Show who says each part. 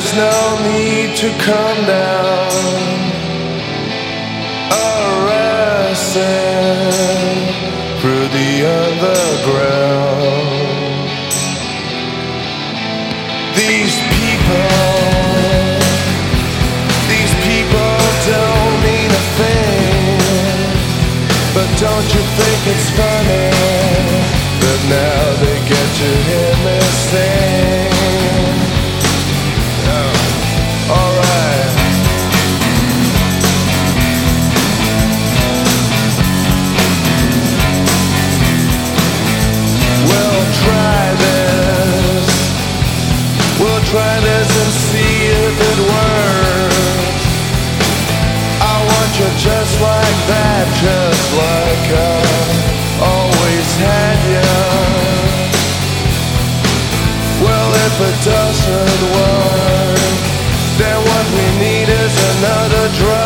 Speaker 1: There's no need to come down or ascend through the underground. These people don't mean a thing, but don't you think it's funny that now they get to hear me sing? Alright. We'll try this and see if it works. I want you just like that, just like I always had you. Well, if it doesn't work, then what we need is another drug.